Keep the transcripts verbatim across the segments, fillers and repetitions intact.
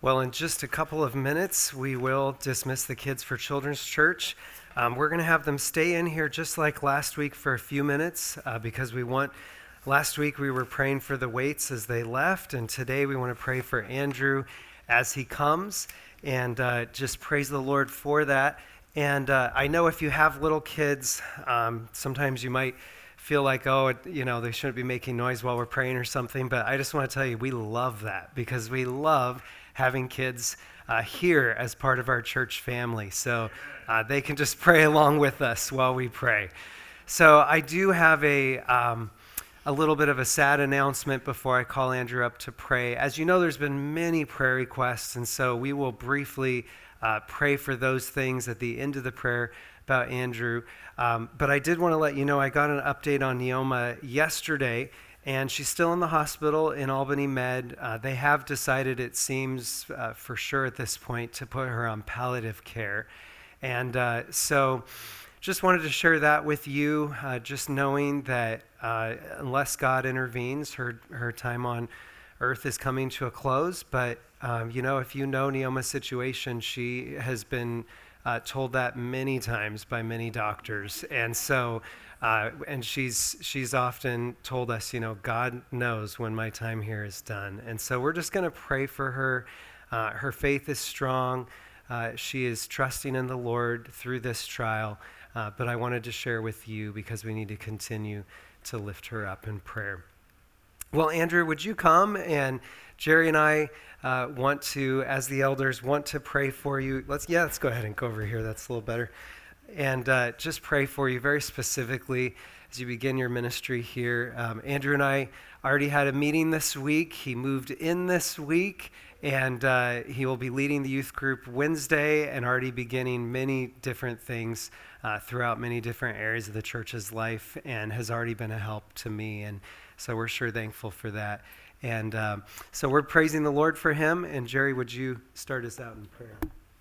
Well, in just a couple of minutes, we will dismiss the kids for Children's Church. Um, we're going to have them stay in here just like last week for a few minutes uh, because we want, last week we were praying for the Waits as they left, and today we want to pray for Andrew as he comes, and uh, just praise the Lord for that. And uh, I know if you have little kids, um, sometimes you might feel like, oh, it, you know, they shouldn't be making noise while we're praying or something, but I just want to tell you, we love that because we love having kids uh, here as part of our church family. So uh, they can just pray along with us while we pray. So I do have a um, a little bit of a sad announcement before I call Andrew up to pray. As you know, there's been many prayer requests, and so we will briefly uh, pray for those things at the end of the prayer about Andrew. Um, but I did want to let you know I got an update on Neoma yesterday, and she's still in the hospital in Albany Med. Uh, they have decided, it seems uh, for sure at this point, to put her on palliative care. And uh, so just wanted to share that with you, uh, just knowing that uh, unless God intervenes, her, her time on earth is coming to a close. But, um, you know, if you know Neoma's situation, she has been uh, told that many times by many doctors. And so... Uh, and she's she's often told us, you know, God knows when my time here is done. And so we're just going to pray for her. Uh, her faith is strong. Uh, she is trusting in the Lord through this trial. Uh, but I wanted to share with you because we need to continue to lift her up in prayer. Well, Andrew, would you come? And Jerry and I uh, want to, as the elders, want to pray for you. Let's yeah, let's go ahead and go over here. That's a little better. And uh, just pray for you very specifically as you begin your ministry here. Um, Andrew and I already had a meeting this week. He moved in this week, and uh, he will be leading the youth group Wednesday and already beginning many different things uh, throughout many different areas of the church's life, and has already been a help to me. And so we're sure thankful for that. And um, so we're praising the Lord for him. And Jerry, would you start us out in prayer?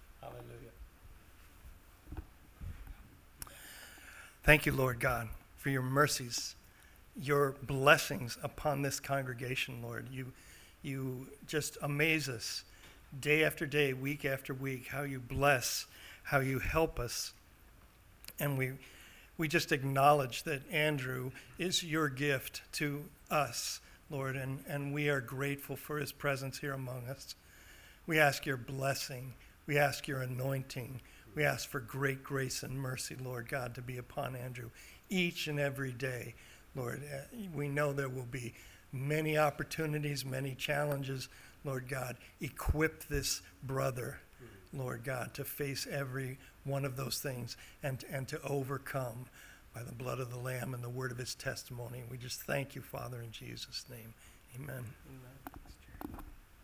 Thank you, Lord God, for your mercies, your blessings upon this congregation, Lord. You, you just amaze us day after day, week after week, how you bless, how you help us. And we, we just acknowledge that Andrew is your gift to us, Lord, and, and we are grateful for his presence here among us. We ask your blessing. We ask your anointing. We ask for great grace and mercy, Lord God, to be upon Andrew each and every day, Lord. Uh, we know there will be many opportunities, many challenges, Lord God. Equip this brother, Lord God, to face every one of those things and, and to overcome by the blood of the Lamb and the word of his testimony. We just thank you, Father, in Jesus' name. Amen. Amen.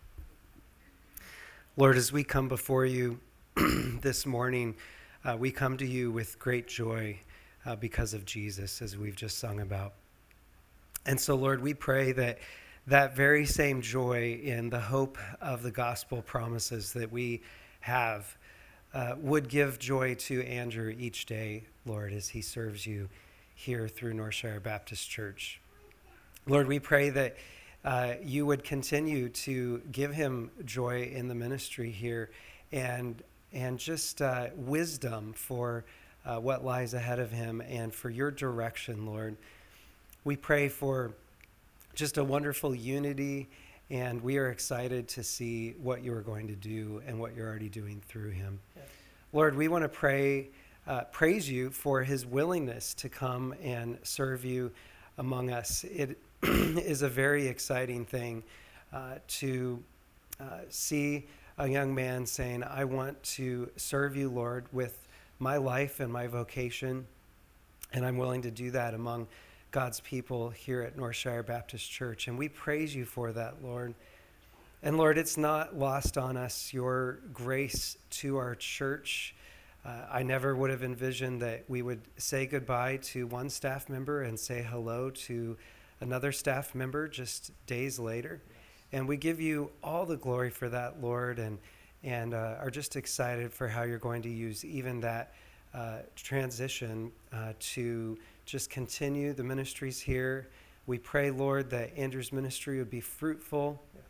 Lord, as we come before you this morning, uh, we come to you with great joy uh, because of Jesus, as we've just sung about. And so, Lord, we pray that that very same joy in the hope of the gospel promises that we have uh, would give joy to Andrew each day, Lord, as he serves you here through Northshire Baptist Church. Lord, we pray that uh, you would continue to give him joy in the ministry here, and and just uh, wisdom for uh, what lies ahead of him and for your direction, Lord. We pray for just a wonderful unity, and we are excited to see what you are going to do and what you're already doing through him. Yes. Lord, we want to pray, uh, praise you for his willingness to come and serve you among us. It is a very exciting thing uh, to uh, see a young man saying, I want to serve you, Lord, with my life and my vocation, and I'm willing to do that among God's people here at Northshire Baptist Church. And we praise you for that, Lord. And Lord, it's not lost on us, your grace to our church. Uh, I never would have envisioned that we would say goodbye to one staff member and say hello to another staff member just days later. And we give you all the glory for that, Lord, and and uh, are just excited for how you're going to use even that uh, transition uh, to just continue the ministries here. We pray, Lord, that Andrew's ministry would be fruitful. Yes.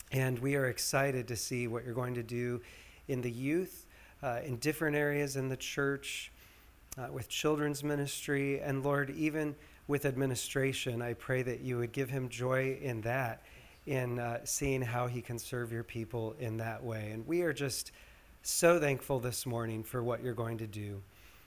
And we are excited to see what you're going to do in the youth, uh, in different areas in the church, uh, with children's ministry, and Lord, even with administration. I pray that you would give him joy in that, in uh, seeing how he can serve your people in that way. And we are just so thankful this morning for what you're going to do.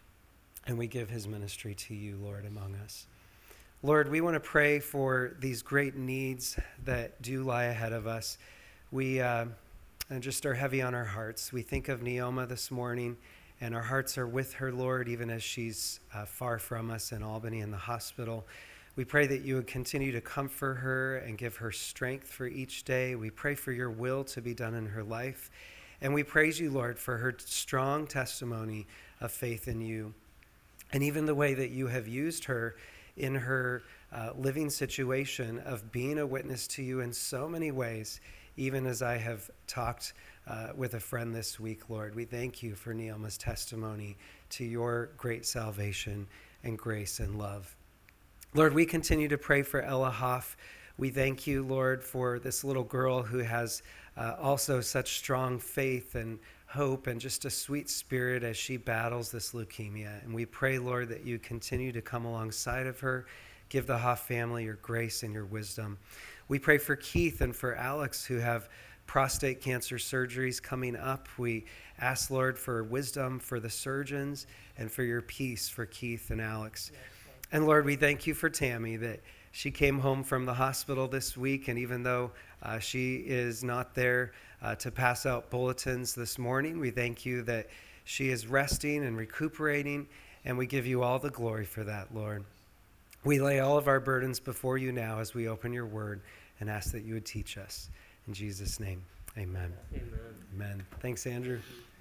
And we give his ministry to you, Lord, among us. Lord, we want to pray for these great needs that do lie ahead of us. We uh, just are heavy on our hearts. We think of Neoma this morning, and our hearts are with her, Lord, even as she's uh, far from us in Albany in the hospital. We pray that you would continue to comfort her and give her strength for each day. We pray for your will to be done in her life. And we praise you, Lord, for her strong testimony of faith in you, and even the way that you have used her in her uh, living situation of being a witness to you in so many ways, even as I have talked uh, with a friend this week, Lord. We thank you for Neoma's testimony to your great salvation and grace and love. Lord, we continue to pray for Ella Hoff. We thank you, Lord, for this little girl who has uh, also such strong faith and hope and just a sweet spirit as she battles this leukemia. And we pray, Lord, that you continue to come alongside of her. Give the Hoff family your grace and your wisdom. We pray for Keith and for Alex, who have prostate cancer surgeries coming up. We ask, Lord, for wisdom for the surgeons and for your peace for Keith and Alex. And Lord, we thank you for Tammy, that she came home from the hospital this week, and even though uh, she is not there uh, to pass out bulletins this morning, we thank you that she is resting and recuperating, and we give you all the glory for that, Lord. We lay all of our burdens before you now as we open your word and ask that you would teach us. In Jesus' name, amen. Amen. Amen. Thanks, Andrew.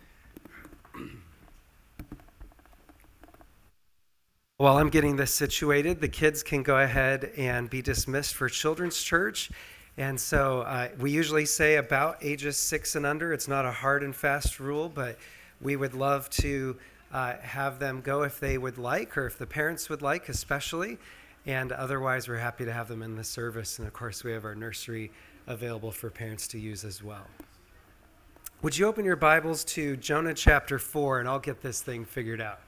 While I'm getting this situated, the kids can go ahead and be dismissed for Children's Church. And so uh, we usually say about ages six and under. It's not a hard and fast rule, but we would love to uh, have them go if they would like, or if the parents would like especially. And otherwise, we're happy to have them in the service. And of course, we have our nursery available for parents to use as well. Would you open your Bibles to Jonah chapter four, and I'll get this thing figured out.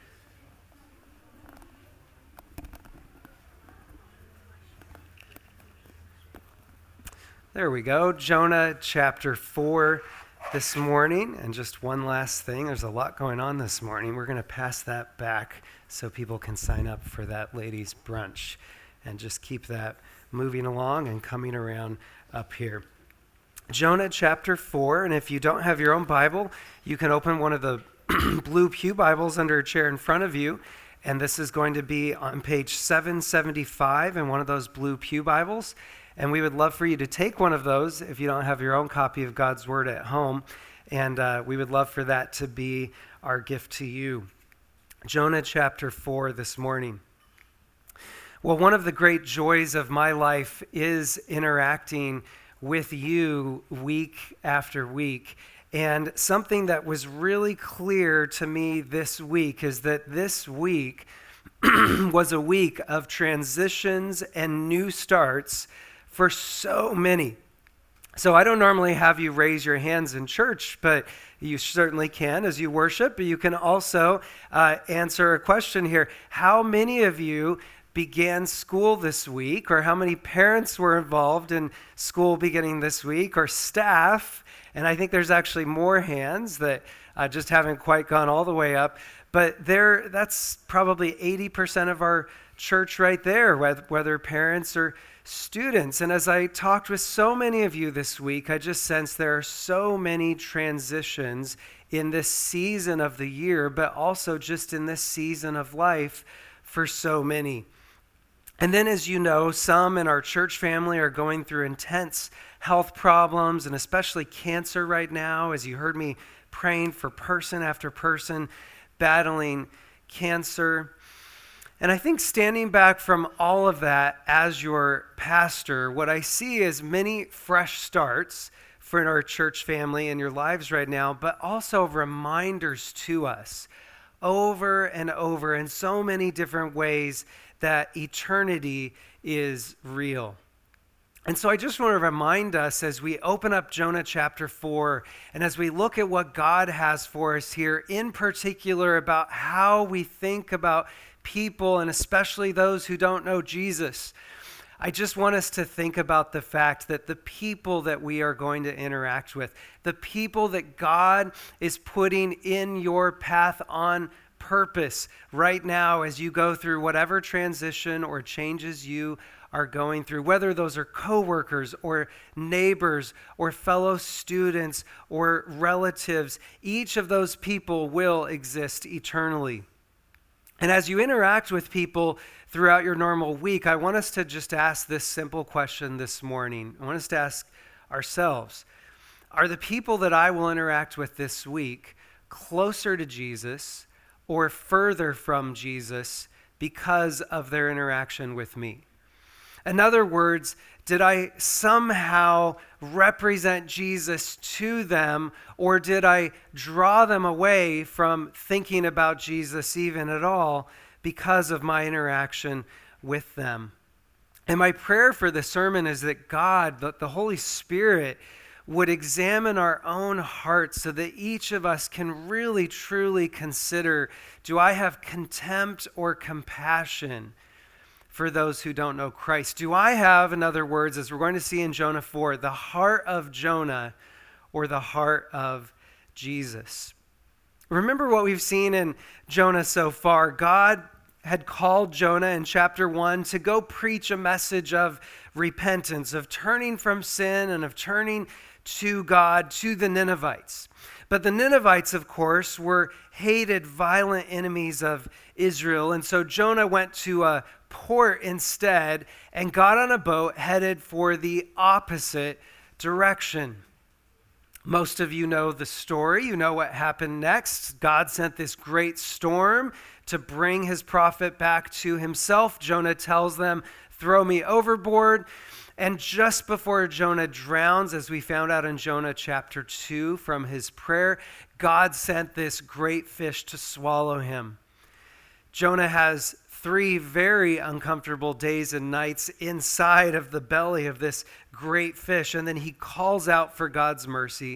There we go, Jonah chapter four this morning. And just one last thing, there's a lot going on this morning. We're going to pass that back so people can sign up for that ladies' brunch, and just keep that moving along and coming around up here. Jonah chapter four, and if you don't have your own Bible, you can open one of the blue pew Bibles under a chair in front of you, and this is going to be on page seven seventy-five in one of those blue pew Bibles. And we would love for you to take one of those if you don't have your own copy of God's Word at home. And uh, we would love for that to be our gift to you. Jonah chapter four this morning. Well, one of the great joys of my life is interacting with you week after week. And something that was really clear to me this week is that this week was a week of transitions and new starts for so many. So I don't normally have you raise your hands in church, but you certainly can as you worship. But you can also uh, answer a question here. How many of you began school this week, or how many parents were involved in school beginning this week, or staff? And I think there's actually more hands that uh, just haven't quite gone all the way up. But there, that's probably eighty percent of our church right there, whether, whether parents or students. And as I talked with so many of you this week, I just sensed there are so many transitions in this season of the year, but also just in this season of life for so many. And then, as you know, some in our church family are going through intense health problems, and especially cancer right now, as you heard me praying for person after person battling cancer. And I think standing back from all of that as your pastor, what I see is many fresh starts for our church family in your lives right now, but also reminders to us over and over in so many different ways that eternity is real. And so I just want to remind us as we open up Jonah chapter four, and as we look at what God has for us here, in particular about how we think about people, and especially those who don't know Jesus, I just want us to think about the fact that the people that we are going to interact with, the people that God is putting in your path on purpose right now as you go through whatever transition or changes you are going through, whether those are coworkers or neighbors or fellow students or relatives, each of those people will exist eternally. And as you interact with people throughout your normal week, I want us to just ask this simple question this morning. I want us to ask ourselves, are the people that I will interact with this week closer to Jesus or further from Jesus because of their interaction with me? In other words, did I somehow represent Jesus to them, or did I draw them away from thinking about Jesus even at all because of my interaction with them? And my prayer for the sermon is that God, that the Holy Spirit, would examine our own hearts so that each of us can really, truly consider, do I have contempt or compassion for those who don't know Christ? Do I have, in other words, as we're going to see in Jonah four, the heart of Jonah or the heart of Jesus? Remember what we've seen in Jonah so far. God had called Jonah in chapter one to go preach a message of repentance, of turning from sin and of turning to God, to the Ninevites. But the Ninevites, of course, were hated, violent enemies of Israel. And so Jonah went to a port instead and got on a boat headed for the opposite direction. Most of you know the story. You know what happened next. God sent this great storm to bring his prophet back to himself. Jonah tells them, throw me overboard. And just before Jonah drowns, as we found out in Jonah chapter two from his prayer, God sent this great fish to swallow him. Jonah has three very uncomfortable days and nights inside of the belly of this great fish, and then he calls out for God's mercy.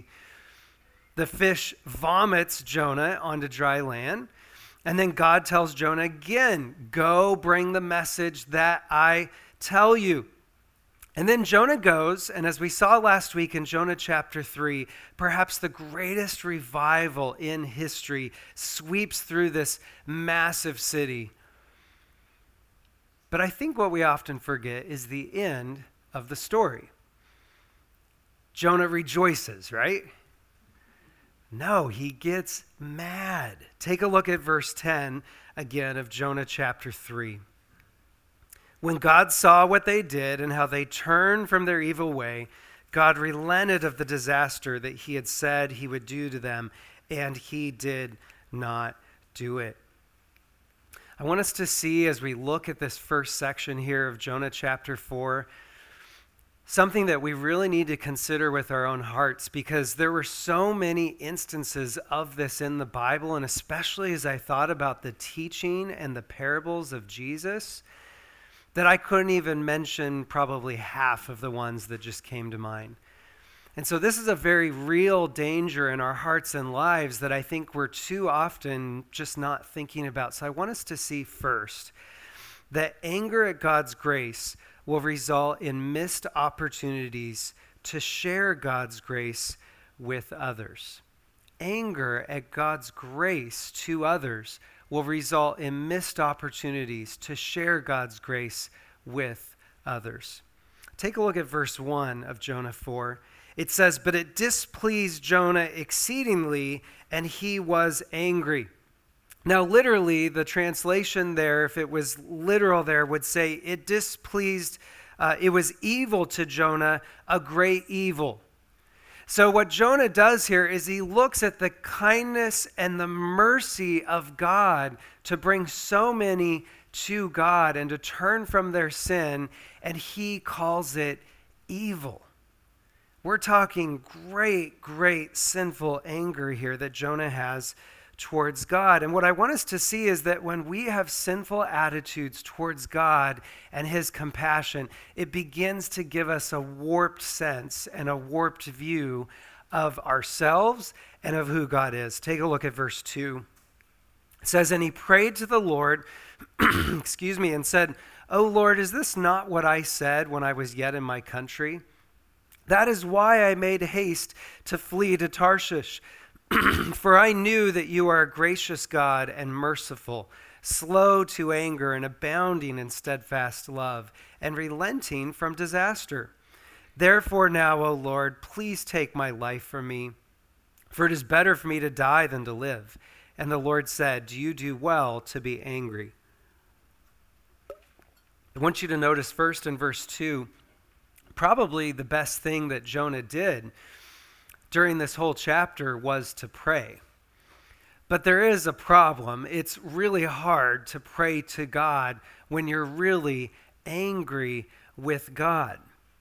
The fish vomits Jonah onto dry land, and then God tells Jonah again, go bring the message that I tell you. And then Jonah goes, and as we saw last week in Jonah chapter three, perhaps the greatest revival in history sweeps through this massive city. But I think what we often forget is the end of the story. Jonah rejoices, right? No, he gets mad. Take a look at verse ten again of Jonah chapter three. When God saw what they did and how they turned from their evil way, God relented of the disaster that he had said he would do to them, and he did not do it. I want us to see, as we look at this first section here of Jonah chapter four, something that we really need to consider with our own hearts, because there were so many instances of this in the Bible, and especially as I thought about the teaching and the parables of Jesus, that I couldn't even mention probably half of the ones that just came to mind. And so this is a very real danger in our hearts and lives that I think we're too often just not thinking about. So I want us to see first that anger at God's grace will result in missed opportunities to share God's grace with others. Anger at God's grace to others will result in missed opportunities to share God's grace with others. Take a look at verse one of Jonah four. It says, but it displeased Jonah exceedingly, and he was angry. Now, literally, the translation there, if it was literal there, would say it displeased, uh, it was evil to Jonah, a great evil. So what Jonah does here is he looks at the kindness and the mercy of God to bring so many to God and to turn from their sin, and he calls it evil. We're talking great, great sinful anger here that Jonah has towards God. And what I want us to see is that when we have sinful attitudes towards God and his compassion, it begins to give us a warped sense and a warped view of ourselves and of who God is. Take a look at verse two. It says, "And he prayed to the Lord, excuse me, and said, 'O Lord, is this not what I said when I was yet in my country? That is why I made haste to flee to Tarshish. For I knew that you are a gracious God and merciful, slow to anger and abounding in steadfast love, and relenting from disaster. Therefore now, O Lord, please take my life from me, for it is better for me to die than to live.' And the Lord said, 'Do you do well to be angry?'" I want you to notice first in verse two, probably the best thing that Jonah did during this whole chapter was to pray. But there is a problem. It's really hard to pray to God when you're really angry with God.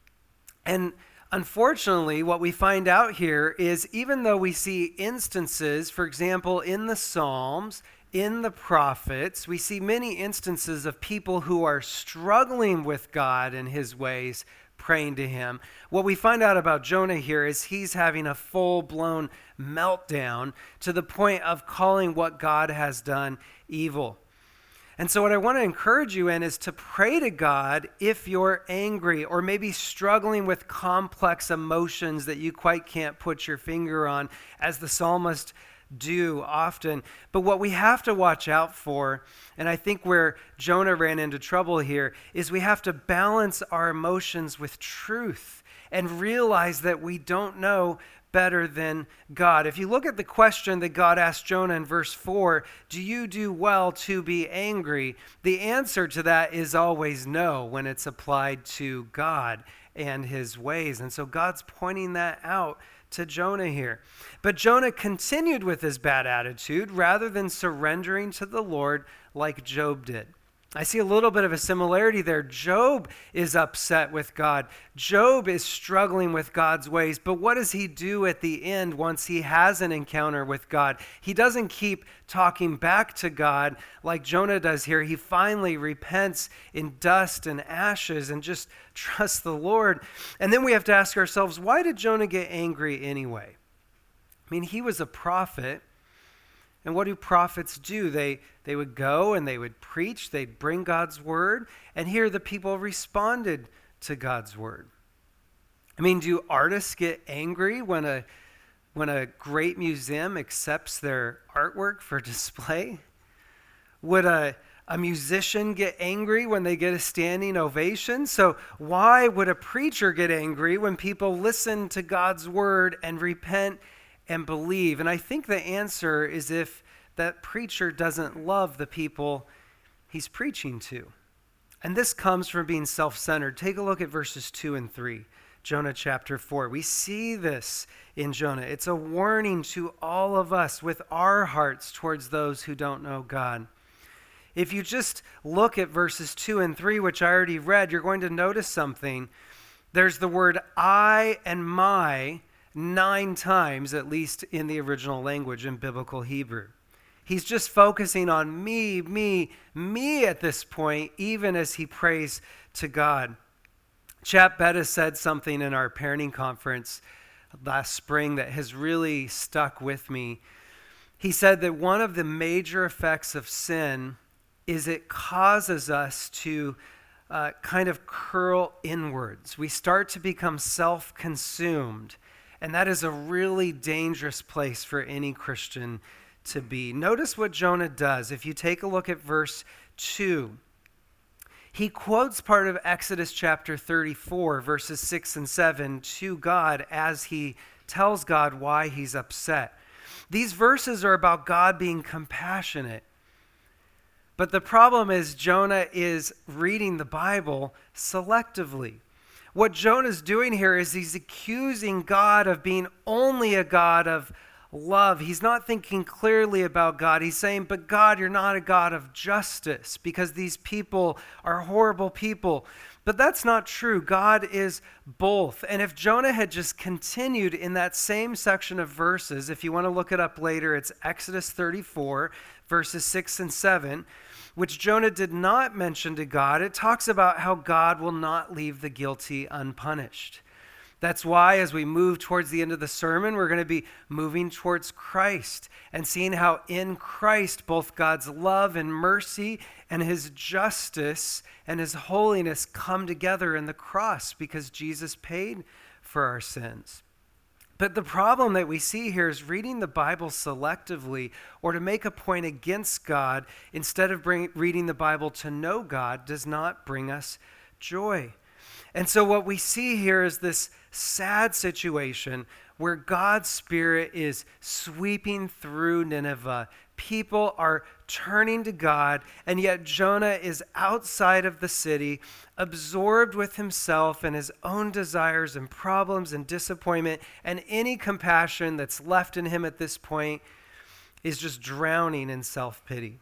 And unfortunately, what we find out here is even though we see instances, for example, in the Psalms, in the prophets, we see many instances of people who are struggling with God and his ways, praying to him. What we find out about Jonah here is he's having a full-blown meltdown to the point of calling what God has done evil. And so what I want to encourage you in is to pray to God if you're angry or maybe struggling with complex emotions that you quite can't put your finger on, as the psalmist do often. But what we have to watch out for, and I think where Jonah ran into trouble here, is we have to balance our emotions with truth and realize that we don't know better than God. If you look at the question that God asked Jonah in verse four, do you do well to be angry? The answer to that is always no when it's applied to God and his ways. And so God's pointing that out to Jonah here. But Jonah continued with his bad attitude rather than surrendering to the Lord like Job did. I see a little bit of a similarity there. Job is upset with God. Job is struggling with God's ways. But what does he do at the end once he has an encounter with God? He doesn't keep talking back to God like Jonah does here. He finally repents in dust and ashes and just trusts the Lord. And then we have to ask ourselves, why did Jonah get angry anyway? I mean, he was a prophet. And what do prophets do? They they would go and they would preach, they'd bring God's word, and here the people responded to God's word. I mean, do artists get angry when a when a great museum accepts their artwork for display? Would a a musician get angry when they get a standing ovation? So why would a preacher get angry when people listen to God's word and repent and believe? And I think the answer is if that preacher doesn't love the people he's preaching to. And this comes from being self-centered. Take a look at verses two and three, Jonah chapter four. We see this in Jonah. It's a warning to all of us with our hearts towards those who don't know God. If you just look at verses two and three, which I already read, you're going to notice something. There's the word I and my nine times, at least in the original language in biblical Hebrew. He's just focusing on me, me, me at this point, even as he prays to God. Chap Bettis said something in our parenting conference last spring that has really stuck with me. He said that one of the major effects of sin is it causes us to uh, kind of curl inwards. We start to become self-consumed. And that is a really dangerous place for any Christian to be. Notice what Jonah does. If you take a look at verse two, he quotes part of Exodus chapter thirty-four, verses six and seven to God as he tells God why he's upset. These verses are about God being compassionate. But the problem is Jonah is reading the Bible selectively. What Jonah's doing here is he's accusing God of being only a God of love. He's not thinking clearly about God. He's saying, but God, you're not a God of justice because these people are horrible people. But that's not true. God is both. And if Jonah had just continued in that same section of verses, if you want to look it up later, it's Exodus thirty-four, verses six and seven, which Jonah did not mention to God. It talks about how God will not leave the guilty unpunished. That's why as we move towards the end of the sermon, we're going to be moving towards Christ and seeing how in Christ both God's love and mercy and his justice and his holiness come together in the cross because Jesus paid for our sins. But the problem that we see here is reading the Bible selectively or to make a point against God instead of bring, reading the Bible to know God does not bring us joy. And so what we see here is this sad situation where God's Spirit is sweeping through Nineveh. People are turning to God, and yet Jonah is outside of the city, absorbed with himself and his own desires and problems and disappointment, and any compassion that's left in him at this point is just drowning in self-pity.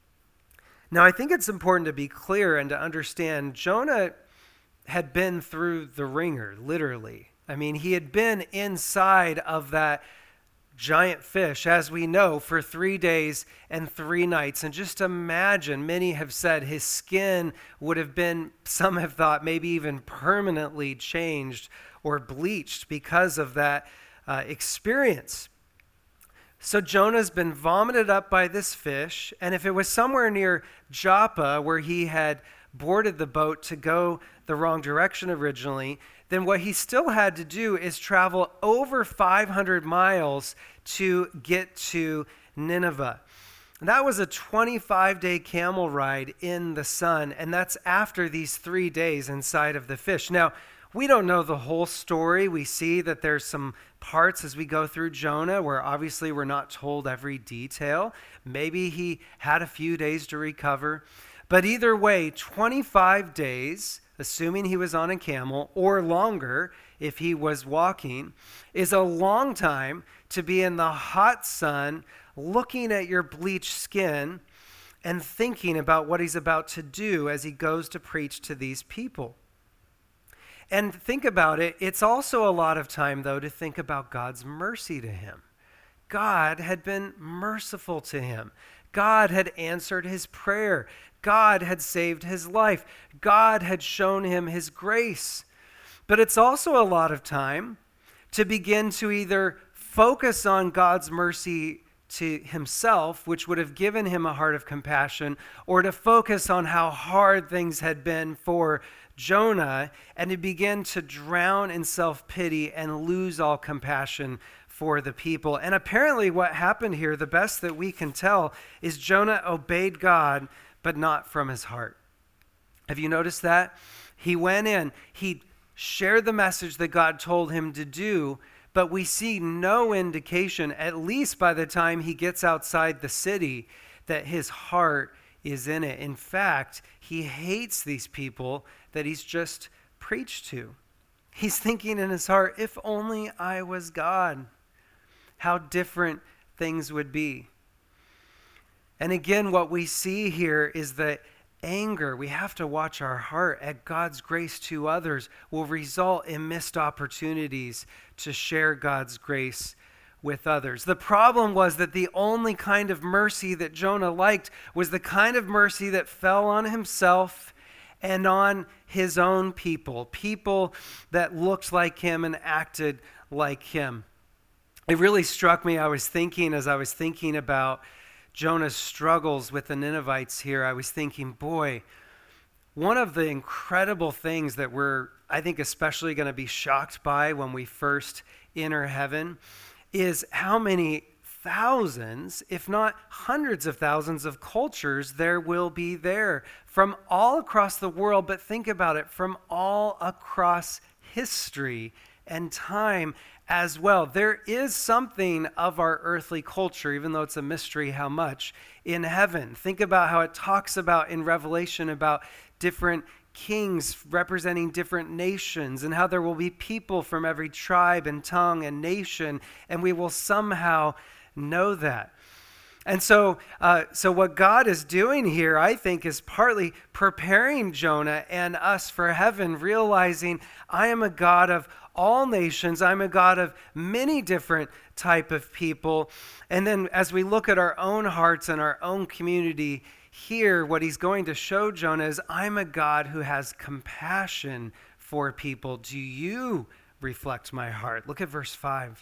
Now, I think it's important to be clear and to understand Jonah had been through the ringer, literally. I mean, he had been inside of that giant fish, as we know, for three days and three nights. And just imagine, many have said his skin would have been, some have thought, maybe even permanently changed or bleached because of that uh, experience. So Jonah's been vomited up by this fish, and if it was somewhere near Joppa where he had boarded the boat to go the wrong direction originally, then what he still had to do is travel over five hundred miles to get to Nineveh. And that was a twenty-five day camel ride in the sun, and that's after these three days inside of the fish. Now, we don't know the whole story. We see that there's some parts as we go through Jonah where obviously we're not told every detail. Maybe he had a few days to recover. But either way, twenty-five days, assuming he was on a camel, or longer if he was walking, is a long time to be in the hot sun, looking at your bleached skin and thinking about what he's about to do as he goes to preach to these people. And think about it, it's also a lot of time, though, to think about God's mercy to him. God had been merciful to him. God had answered his prayer. God had saved his life. God had shown him his grace. But it's also a lot of time to begin to either focus on God's mercy to himself, which would have given him a heart of compassion, or to focus on how hard things had been for Jonah and to begin to drown in self-pity and lose all compassion for the people. And apparently what happened here, the best that we can tell, is Jonah obeyed God, but not from his heart. Have you noticed that? He went in, he shared the message that God told him to do, but we see no indication, at least by the time he gets outside the city, that his heart is in it. In fact, he hates these people that he's just preached to. He's thinking in his heart, if only I was God, how different things would be. And again, what we see here is that anger, we have to watch our heart at God's grace to others, will result in missed opportunities to share God's grace with others. The problem was that the only kind of mercy that Jonah liked was the kind of mercy that fell on himself and on his own people, people that looked like him and acted like him. It really struck me, I was thinking, as I was thinking about Jonah's struggles with the Ninevites here, I was thinking, boy, one of the incredible things that we're, I think, especially going to be shocked by when we first enter heaven is how many thousands, if not hundreds of thousands of cultures there will be there from all across the world. But think about it, from all across history and time as well. There is something of our earthly culture, even though it's a mystery how much, in heaven. Think about how it talks about in Revelation about different kings representing different nations and how there will be people from every tribe and tongue and nation, and we will somehow know that. And so, uh, so what God is doing here, I think, is partly preparing Jonah and us for heaven, realizing I am a God of all nations. I'm a God of many different type of people. And then as we look at our own hearts and our own community here, what he's going to show Jonah is I'm a God who has compassion for people. Do you reflect my heart? Look at verse five.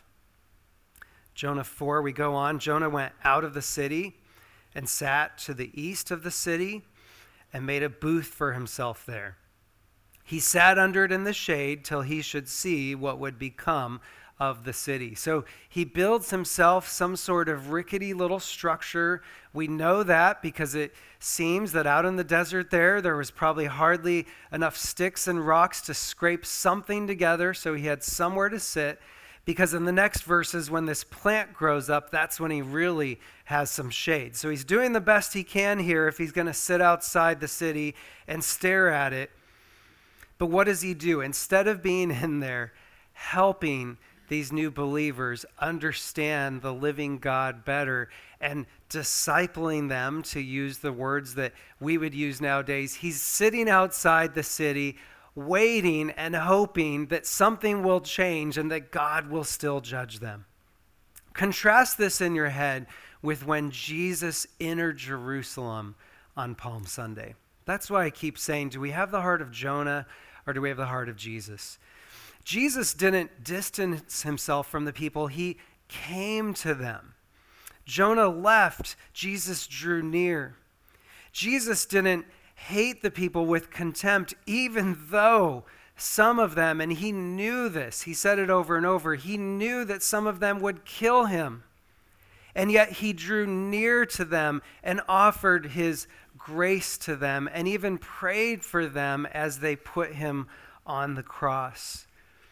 Jonah four, we go on. Jonah went out of the city and sat to the east of the city and made a booth for himself there. He sat under it in the shade till he should see what would become of the city. So he builds himself some sort of rickety little structure. We know that because it seems that out in the desert there, there was probably hardly enough sticks and rocks to scrape something together, so he had somewhere to sit. Because in the next verses, when this plant grows up, that's when he really has some shade. So he's doing the best he can here if he's going to sit outside the city and stare at it. But what does he do? Instead of being in there helping these new believers understand the living God better and discipling them, to use the words that we would use nowadays, he's sitting outside the city waiting and hoping that something will change and that God will still judge them. Contrast this in your head with when Jesus entered Jerusalem on Palm Sunday. That's why I keep saying, do we have the heart of Jonah or do we have the heart of Jesus? Jesus didn't distance himself from the people. He came to them. Jonah left. Jesus drew near. Jesus didn't hate the people with contempt, even though some of them, and he knew this, he said it over and over, he knew that some of them would kill him. And yet he drew near to them and offered his grace to them and even prayed for them as they put him on the cross.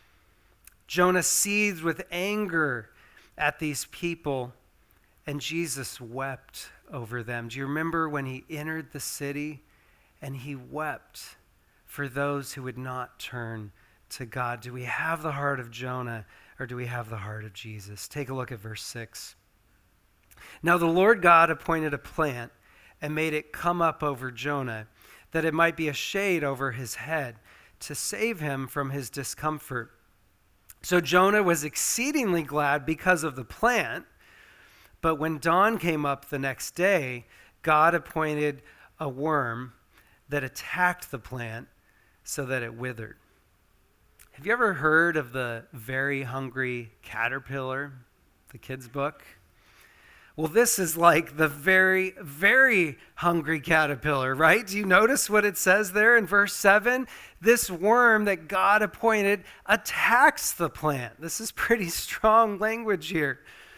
Jonah seethed with anger at these people, and Jesus wept over them. Do you remember when he entered the city? And he wept for those who would not turn to God. Do we have the heart of Jonah or do we have the heart of Jesus? Take a look at verse six. Now the Lord God appointed a plant and made it come up over Jonah, that it might be a shade over his head to save him from his discomfort. So Jonah was exceedingly glad because of the plant, but when dawn came up the next day, God appointed a worm that attacked the plant so that it withered. Have you ever heard of the Very Hungry Caterpillar, the kids' book? Well, this is like the very, very hungry caterpillar, right? Do you notice what it says there in verse seven? This worm that God appointed attacks the plant. This is pretty strong language here.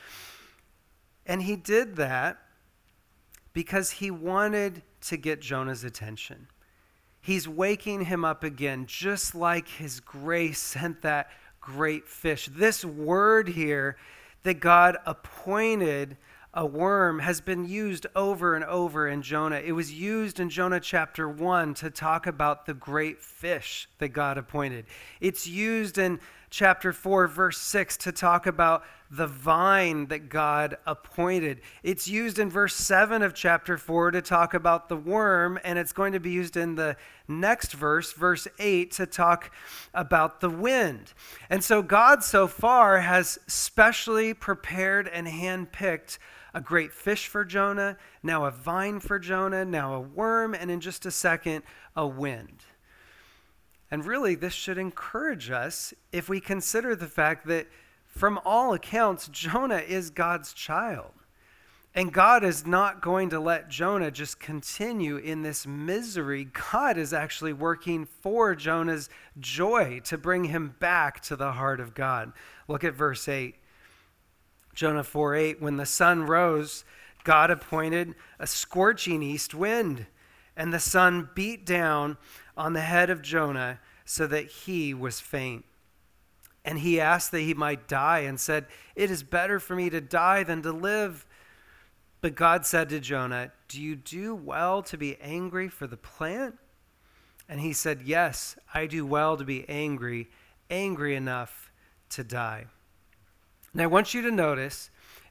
And he did that because he wanted to get Jonah's attention. He's waking him up again, just like his grace sent that great fish. This word here that God appointed a worm has been used over and over in Jonah. It was used in Jonah chapter one to talk about the great fish that God appointed. It's used in chapter four, verse six to talk about the vine that God appointed. It's used in verse seven of chapter four to talk about the worm, and it's going to be used in the next verse, verse eight, to talk about the wind. And so God so far has specially prepared and handpicked a great fish for Jonah, now a vine for Jonah, now a worm, and in just a second, a wind. And really, this should encourage us if we consider the fact that from all accounts, Jonah is God's child. And God is not going to let Jonah just continue in this misery. God is actually working for Jonah's joy to bring him back to the heart of God. Look at verse eight. Jonah four eight, when the sun rose, God appointed a scorching east wind, and the sun beat down on the head of Jonah so that he was faint. And he asked that he might die and said, "It is better for me to die than to live." But God said to Jonah, "Do you do well to be angry for the plant?" And he said, "Yes, I do well to be angry, angry enough to die." Now I want you to notice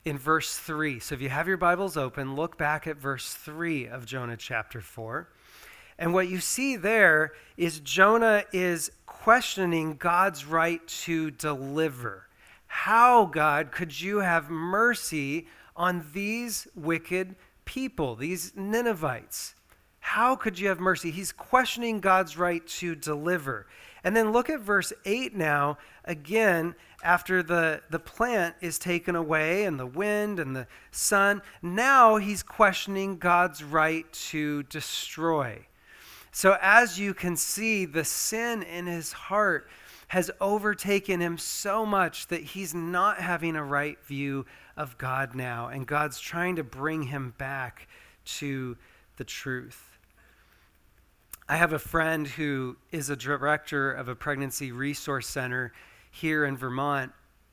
in verse three. So if you have your Bibles open, look back at verse three of Jonah chapter four. And what you see there is Jonah is questioning God's right to deliver. How, God, could you have mercy on these wicked people, these Ninevites? How could you have mercy? He's questioning God's right to deliver. And then look at verse eight now, again, after the, the plant is taken away and the wind and the sun. Now he's questioning God's right to destroy. So as you can see, the sin in his heart has overtaken him so much that he's not having a right view of God now. And God's trying to bring him back to the truth. I have a friend who is a director of a pregnancy resource center here in Vermont.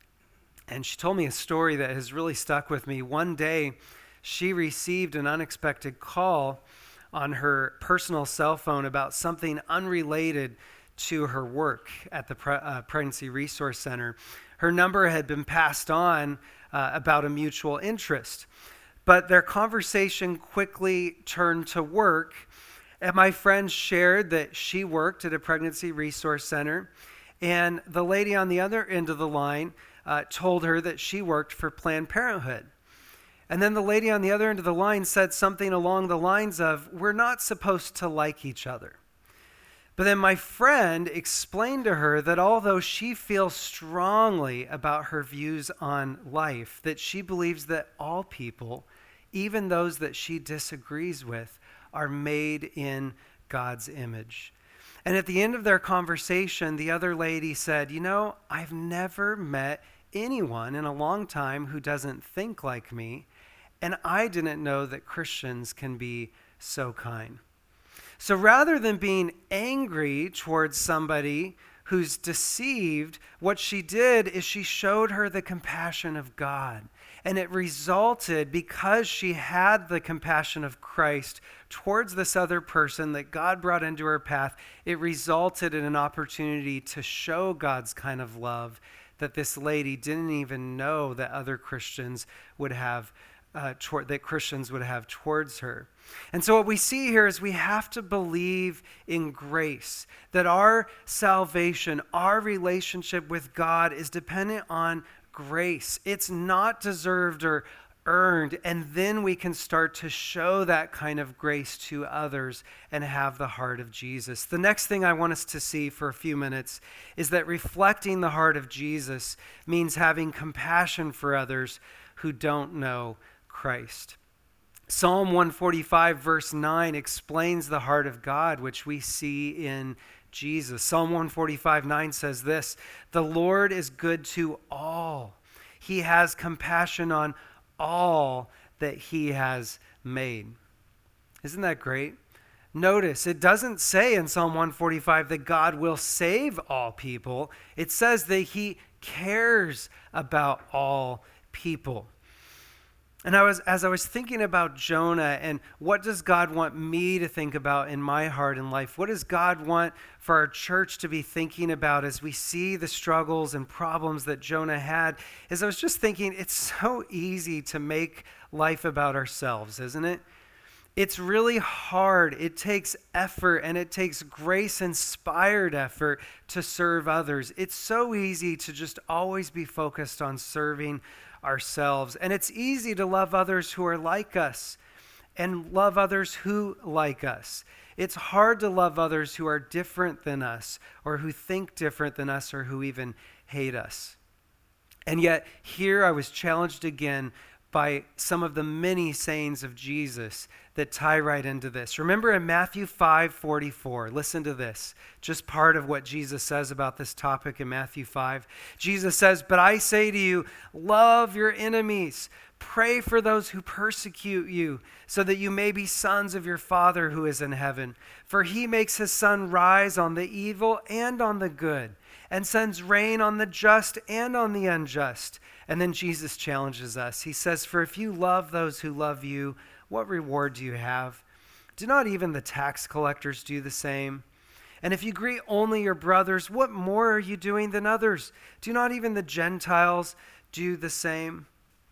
And she told me a story that has really stuck with me. One day, she received an unexpected call on her personal cell phone about something unrelated to her work at the Pre- uh, Pregnancy Resource Center. Her number had been passed on uh, about a mutual interest. But their conversation quickly turned to work. And my friend shared that she worked at a pregnancy resource center, and the lady on the other end of the line uh, told her that she worked for Planned Parenthood. And then the lady on the other end of the line said something along the lines of, "We're not supposed to like each other." But then my friend explained to her that although she feels strongly about her views on life, that she believes that all people, even those that she disagrees with, are made in God's image. And at the end of their conversation, the other lady said, "You know, I've never met anyone in a long time who doesn't think like me, and I didn't know that Christians can be so kind." So rather than being angry towards somebody who's deceived, what she did is she showed her the compassion of God. And it resulted, because she had the compassion of Christ towards this other person that God brought into her path, it resulted in an opportunity to show God's kind of love that this lady didn't even know that other Christians would have, uh, toward, that Christians would have towards her. And so what we see here is we have to believe in grace, that our salvation, our relationship with God is dependent on grace. It's not deserved or earned, and then we can start to show that kind of grace to others and have the heart of Jesus. The next thing I want us to see for a few minutes is that reflecting the heart of Jesus means having compassion for others who don't know Christ. Psalm one forty-five verse nine explains the heart of God, which we see in Jesus. Psalm one forty-five nine says this, "The Lord is good to all. He has compassion on all that he has made." Isn't that great? Notice, it doesn't say in Psalm one forty-five that God will save all people. It says that he cares about all people. And I was, as I was thinking about Jonah and what does God want me to think about in my heart and life? What does God want for our church to be thinking about as we see the struggles and problems that Jonah had? Is I was just thinking, it's so easy to make life about ourselves, isn't it? It's really hard. It takes effort, and it takes grace-inspired effort to serve others. It's so easy to just always be focused on serving ourselves. And it's easy to love others who are like us and love others who like us. It's hard to love others who are different than us or who think different than us or who even hate us. And yet here I was challenged again by some of the many sayings of Jesus that tie right into this. Remember in Matthew five forty-four, listen to this, just part of what Jesus says about this topic in Matthew five. Jesus says, "But I say to you, love your enemies, pray for those who persecute you, so that you may be sons of your Father who is in heaven. For he makes his sun rise on the evil and on the good, and sends rain on the just and on the unjust." And then Jesus challenges us. He says, "For if you love those who love you, what reward do you have? Do not even the tax collectors do the same? And if you greet only your brothers, what more are you doing than others? Do not even the Gentiles do the same?"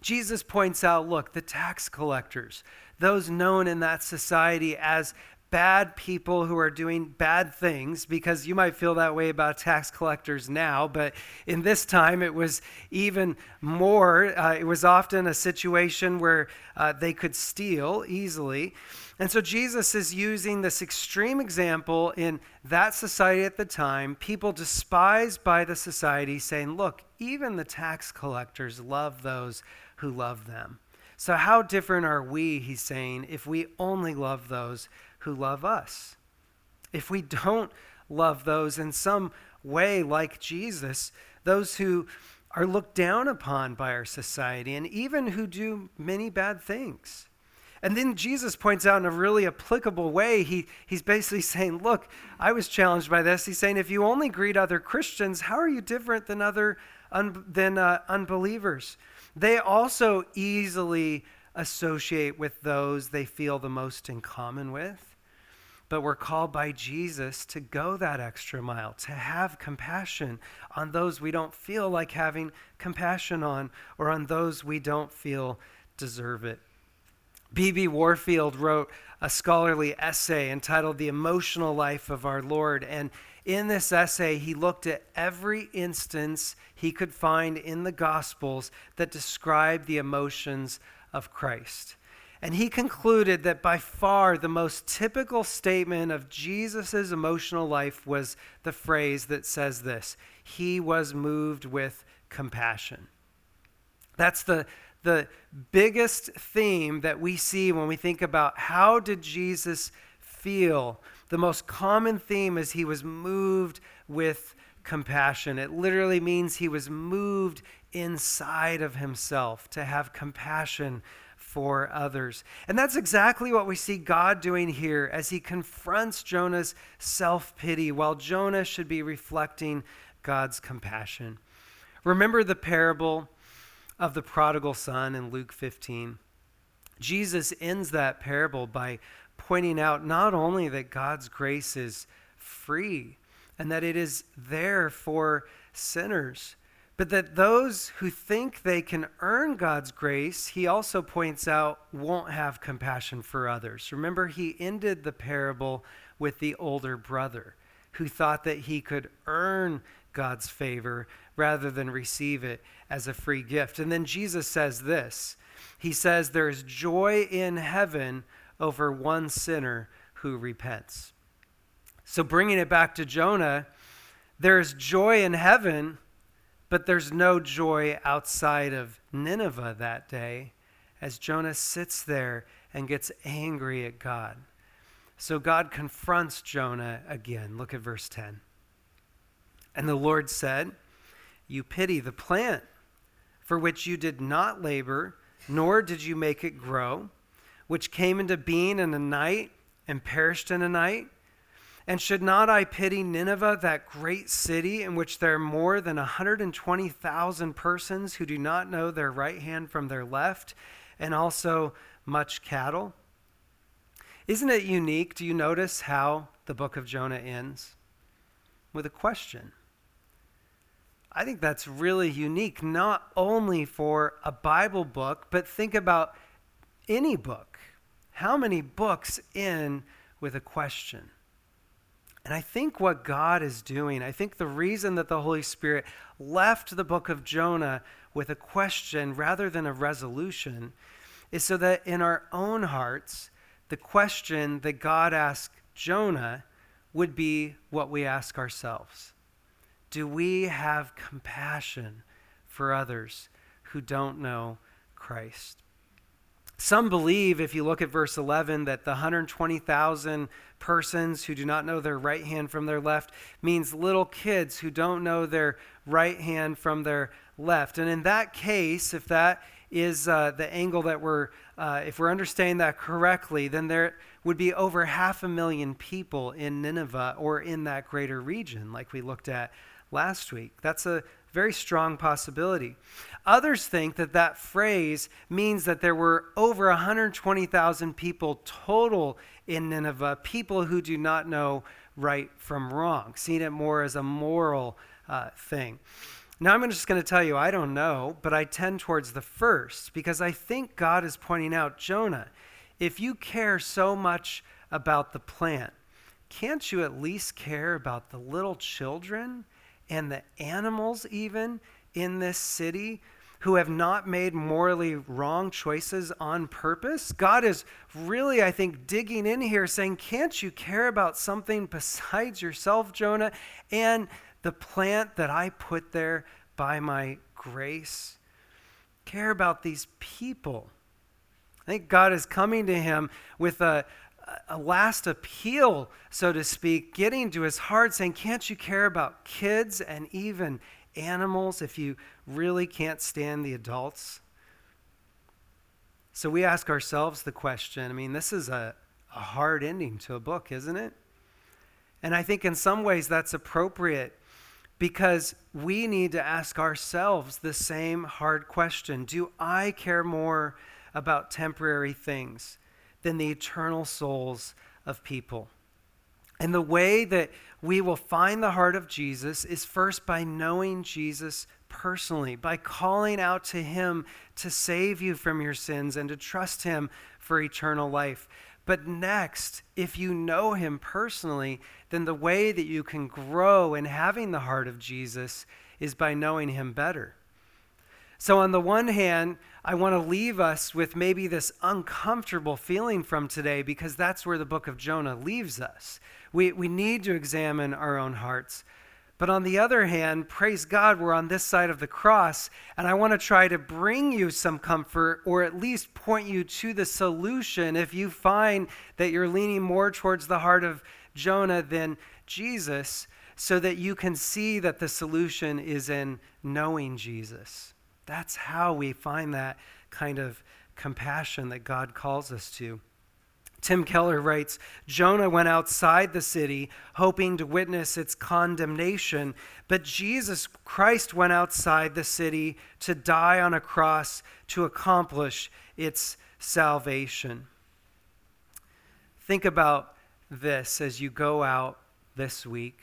Jesus points out, look, the tax collectors, those known in that society as bad people who are doing bad things, because you might feel that way about tax collectors now, but in this time it was even more. Uh, it was often a situation where uh, they could steal easily. And so Jesus is using this extreme example in that society at the time, people despised by the society, saying, look, even the tax collectors love those who love them. So how different are we, he's saying, if we only love those who love us? If we don't love those in some way like Jesus, those who are looked down upon by our society and even who do many bad things. And then Jesus points out in a really applicable way, he, he's basically saying, look, I was challenged by this. He's saying, if you only greet other Christians, how are you different than other un, than uh, unbelievers? They also easily associate with those they feel the most in common with. But we're called by Jesus to go that extra mile, to have compassion on those we don't feel like having compassion on, or on those we don't feel deserve it. B B Warfield wrote a scholarly essay entitled The Emotional Life of Our Lord. And in this essay, he looked at every instance he could find in the Gospels that described the emotions of Christ. And he concluded that by far the most typical statement of Jesus' emotional life was the phrase that says this: he was moved with compassion. That's the The biggest theme that we see when we think about how did Jesus feel. The most common theme is he was moved with compassion. It literally means he was moved inside of himself to have compassion for others. And that's exactly what we see God doing here as he confronts Jonah's self-pity, while Jonah should be reflecting God's compassion. Remember the parable of the prodigal son in Luke fifteen. Jesus ends that parable by pointing out not only that God's grace is free and that it is there for sinners, but that those who think they can earn God's grace, he also points out, won't have compassion for others. Remember, he ended the parable with the older brother who thought that he could earn God's favor rather than receive it as a free gift. And then Jesus says this. He says, there is joy in heaven over one sinner who repents. So bringing it back to Jonah, there is joy in heaven, but there's no joy outside of Nineveh that day as Jonah sits there and gets angry at God. So God confronts Jonah again. Look at verse ten. And the Lord said, you pity the plant for which you did not labor, nor did you make it grow, which came into being in a night and perished in a night. And should not I pity Nineveh, that great city in which there are more than one hundred twenty thousand persons who do not know their right hand from their left, and also much cattle? Isn't it unique? Do you notice how the book of Jonah ends? With a question. I think that's really unique, not only for a Bible book, but think about any book. How many books end with a question? And I think what God is doing, I think the reason that the Holy Spirit left the book of Jonah with a question rather than a resolution is so that in our own hearts, the question that God asked Jonah would be what we ask ourselves. Do we have compassion for others who don't know Christ? Some believe, if you look at verse eleven, that the one hundred twenty thousand persons who do not know their right hand from their left means little kids who don't know their right hand from their left. And in that case, if that is uh, the angle that we're, uh, if we're understanding that correctly, then there would be over half a million people in Nineveh or in that greater region, like we looked at last week. That's a very strong possibility. Others think that that phrase means that there were over one hundred twenty thousand people total in Nineveh, people who do not know right from wrong, seeing it more as a moral uh, thing. Now, I'm just going to tell you, I don't know, but I tend towards the first because I think God is pointing out, Jonah, if you care so much about the plant, can't you at least care about the little children and the animals even in this city who have not made morally wrong choices on purpose? God is really, I think, digging in here saying, can't you care about something besides yourself, Jonah, and the plant that I put there by my grace? Care about these people. I think God is coming to him with a, a last appeal, so to speak, getting to his heart, saying, can't you care about kids and even animals if you really can't stand the adults? So we ask ourselves the question, I mean, this is a, a hard ending to a book, isn't it? And I think in some ways that's appropriate because we need to ask ourselves the same hard question. Do I care more about temporary things than the eternal souls of people? And the way that we will find the heart of Jesus is first by knowing Jesus personally, by calling out to him to save you from your sins and to trust him for eternal life. But next, if you know him personally, then the way that you can grow in having the heart of Jesus is by knowing him better. So on the one hand, I want to leave us with maybe this uncomfortable feeling from today because that's where the book of Jonah leaves us. We, we need to examine our own hearts. But on the other hand, praise God, we're on this side of the cross, and I want to try to bring you some comfort or at least point you to the solution if you find that you're leaning more towards the heart of Jonah than Jesus, so that you can see that the solution is in knowing Jesus. That's how we find that kind of compassion that God calls us to. Tim Keller writes, Jonah went outside the city hoping to witness its condemnation, but Jesus Christ went outside the city to die on a cross to accomplish its salvation. Think about this as you go out this week.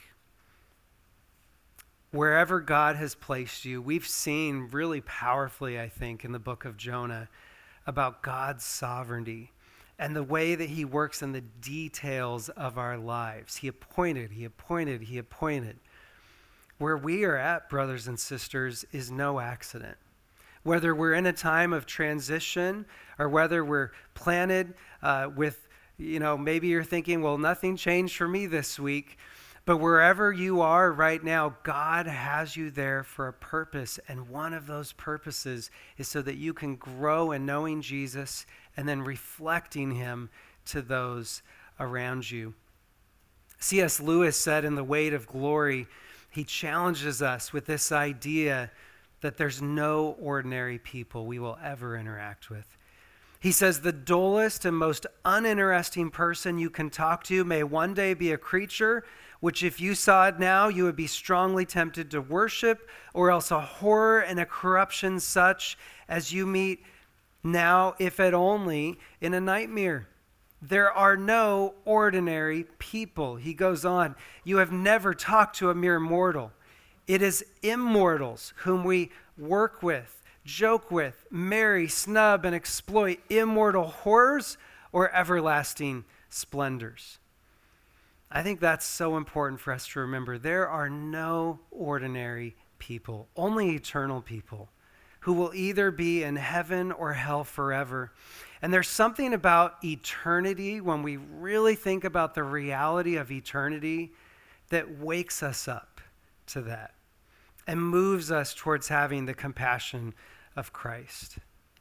Wherever God has placed you, we've seen really powerfully, I think, in the book of Jonah about God's sovereignty and the way that he works in the details of our lives. He appointed, he appointed, he appointed. Where we are at, brothers and sisters, is no accident. Whether we're in a time of transition or whether we're planted uh, with, you know, maybe you're thinking, well, nothing changed for me this week. But wherever you are right now, God has you there for a purpose. And one of those purposes is so that you can grow in knowing Jesus and then reflecting him to those around you. C S Lewis said in The Weight of Glory, he challenges us with this idea that there's no ordinary people we will ever interact with. He says the dullest and most uninteresting person you can talk to may one day be a creature which if you saw it now, you would be strongly tempted to worship, or else a horror and a corruption such as you meet now, if at only in a nightmare. There are no ordinary people. He goes on, you have never talked to a mere mortal. It is immortals whom we work with, joke with, marry, snub, and exploit, immortal horrors or everlasting splendors. I think that's so important for us to remember. There are no ordinary people, only eternal people who will either be in heaven or hell forever. And there's something about eternity, when we really think about the reality of eternity, that wakes us up to that and moves us towards having the compassion of Christ.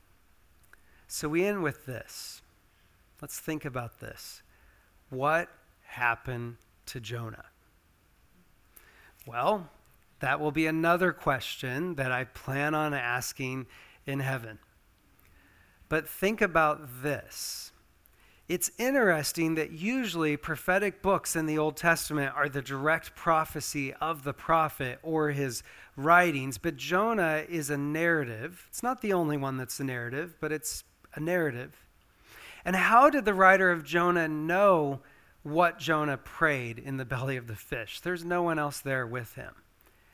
So we end with this. Let's think about this. What happened to Jonah? Well, that will be another question that I plan on asking in heaven. But think about this. It's interesting that usually prophetic books in the Old Testament are the direct prophecy of the prophet or his writings, but Jonah is a narrative. It's not the only one that's a narrative, but it's a narrative. And how did the writer of Jonah know what Jonah prayed in the belly of the fish? There's no one else there with him.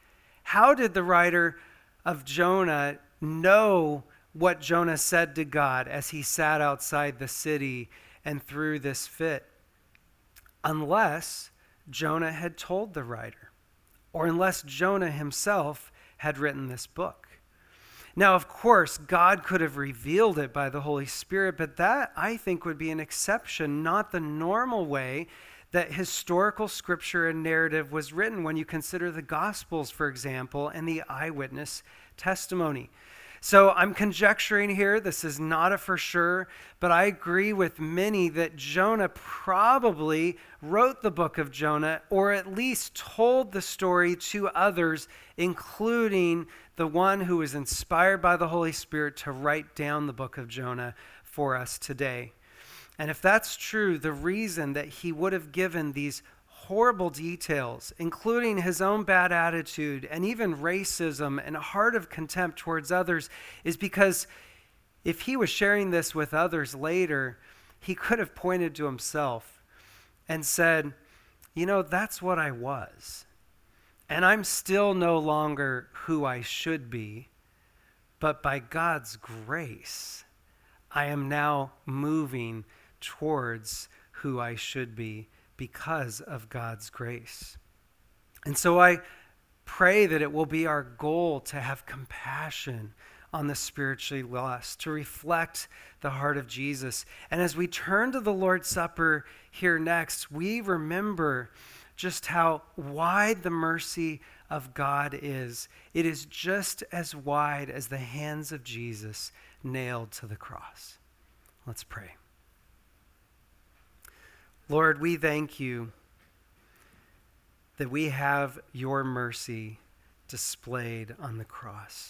How did the writer of Jonah know what Jonah said to God as he sat outside the city and threw this fit? Unless Jonah had told the writer, or unless Jonah himself had written this book. Now, of course, God could have revealed it by the Holy Spirit, but that, I think, would be an exception, not the normal way that historical scripture and narrative was written when you consider the Gospels, for example, and the eyewitness testimony. So I'm conjecturing here, this is not a for sure, but I agree with many that Jonah probably wrote the book of Jonah, or at least told the story to others, including the one who was inspired by the Holy Spirit to write down the book of Jonah for us today. And if that's true, the reason that he would have given these horrible details, including his own bad attitude and even racism and a heart of contempt towards others, is because if he was sharing this with others later, he could have pointed to himself and said, you know, that's what I was. And I'm still no longer who I should be, but by God's grace, I am now moving towards who I should be because of God's grace. And so I pray that it will be our goal to have compassion on the spiritually lost, to reflect the heart of Jesus. And as we turn to the Lord's Supper here next, we remember just how wide the mercy of God is. It is just as wide as the hands of Jesus nailed to the cross. Let's pray. Lord, we thank you that we have your mercy displayed on the cross.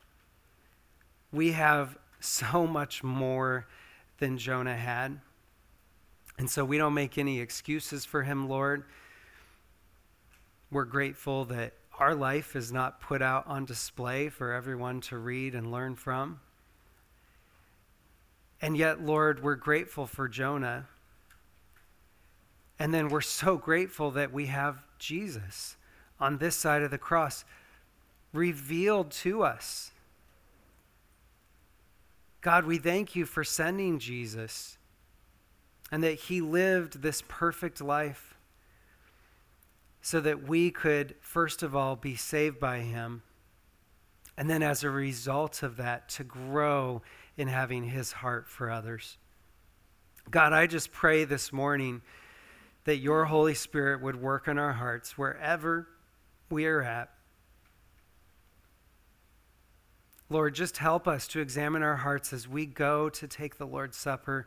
We have so much more than Jonah had. And so we don't make any excuses for him, Lord. We're grateful that our life is not put out on display for everyone to read and learn from. And yet, Lord, we're grateful for Jonah. And then we're so grateful that we have Jesus on this side of the cross revealed to us. God, we thank you for sending Jesus and that he lived this perfect life so that we could, first of all, be saved by him. And then as a result of that, to grow in having his heart for others. God, I just pray this morning that your Holy Spirit would work in our hearts wherever we are at. Lord, just help us to examine our hearts as we go to take the Lord's Supper.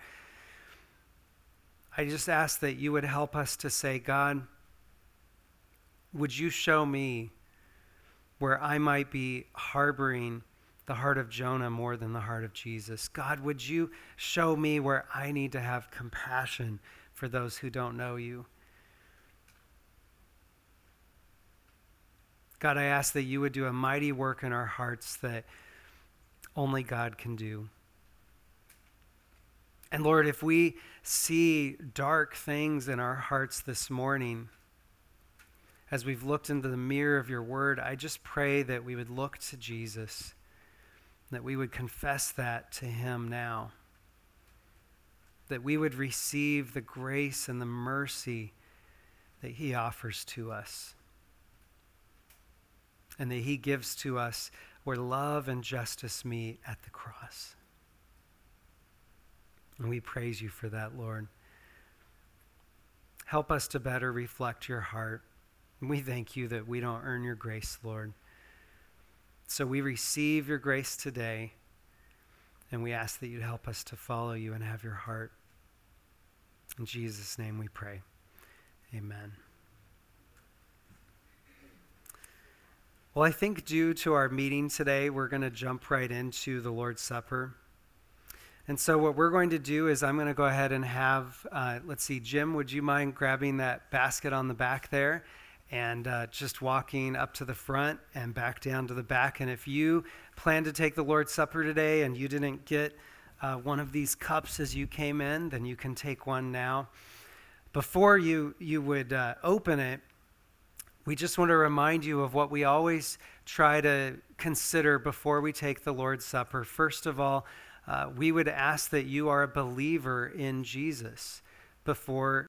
I just ask that you would help us to say, God, would you show me where I might be harboring the heart of Jonah more than the heart of Jesus? God, would you show me where I need to have compassion for those who don't know you? God, I ask that you would do a mighty work in our hearts that only God can do. And Lord, if we see dark things in our hearts this morning, as we've looked into the mirror of your word, I just pray that we would look to Jesus, that we would confess that to him now, that we would receive the grace and the mercy that he offers to us, and that he gives to us where love and justice meet at the cross. And we praise you for that, Lord. Help us to better reflect your heart. And we thank you that we don't earn your grace, Lord. So we receive your grace today, and we ask that you'd help us to follow you and have your heart. In Jesus' name we pray. Amen. Well, I think due to our meeting today, we're going to jump right into the Lord's Supper. And so what we're going to do is I'm going to go ahead and have, uh, let's see, Jim, would you mind grabbing that basket on the back there and uh, just walking up to the front and back down to the back? And if you plan to take the Lord's Supper today and you didn't get uh, one of these cups as you came in, then you can take one now. Before you, you would uh, open it, We just want to remind you of what we always try to consider before we take the Lord's Supper. First of all, uh, we would ask that you are a believer in Jesus before